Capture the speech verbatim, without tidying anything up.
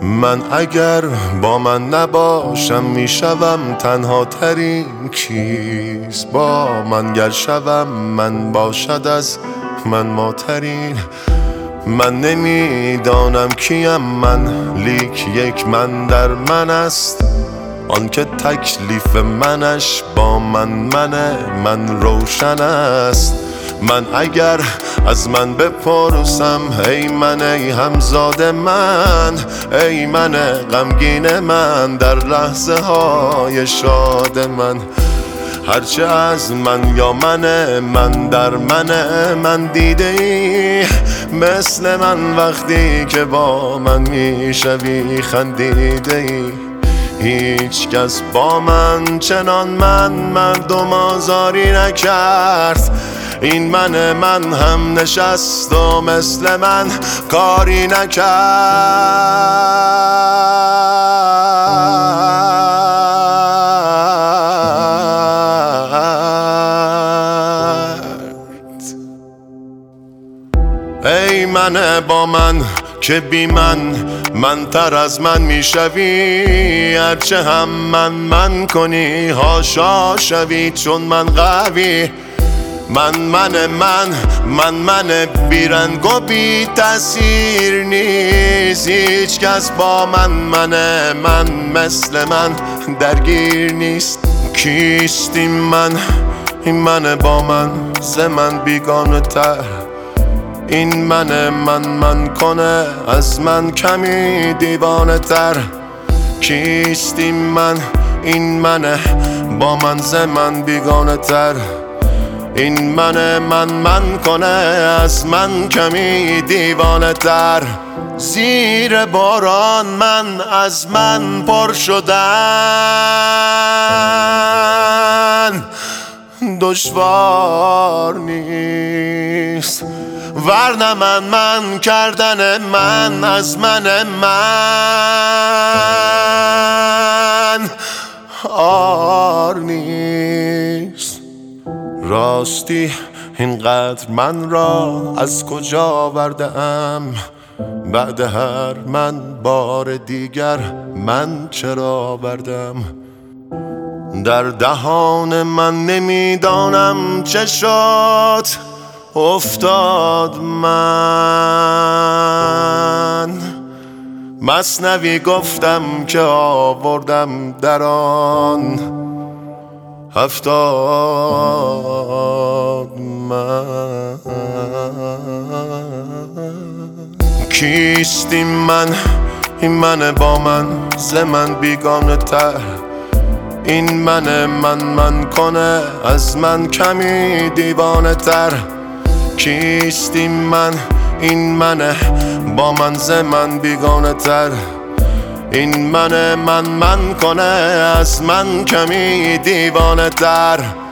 من اگر با من نباشم میشوم تنها ترین کیست، با من گر شوم من باشد از من ماترین. من نمیدانم کیم من، لیک یک من در من است، آن که تکلیف منش با من منه، من روشن است. من اگر از من بپرسم ای من ای همزاد من، ای من غمگین من در لحظه های شاد من، هرچه از من یا منه من در منه، من دیده ای مثل من وقتی که با من میشوی خندیده ای. هیچ کس با من چنان من مردم آزاری نکرد، این من من هم نشست و مثل من کاری نکرد. ای من با من که بی من من تر از من میشوی، هرچه هم من من کنی هاشا شوی چون من قوی. من من من من من بیرنگ و بی تأثیر نیست، هیچ کس با من منه من مثل من درگیر نیست. کیستیم من؟ این من با من ز من بیگانه تر، این من من من کنه از من کمی دیوانه تر. کیستیم من؟ این من با من ز من بیگانه تر، این من من من کنه از من کمی دیوانه تر. زیر باران من از من پر شدن دشوار نیست، ورنه من من کردن من از من من آر نیست. راستی اینقدر من را از کجا آورده‌ام، بعد هر من بار دیگر من چرا آوردم. در دهان من نمیدانم چه شد افتاد من، مثنوی گفتم که آوردم در آن هفتاد من. کیستیم من؟ این من با من ز من بیگانه تر، این من من من کنه از من کمی دیوانه تر. کیستیم من؟ این من با من ز من بیگانه تر، این من من من کنه از من کمی دیوانه تر.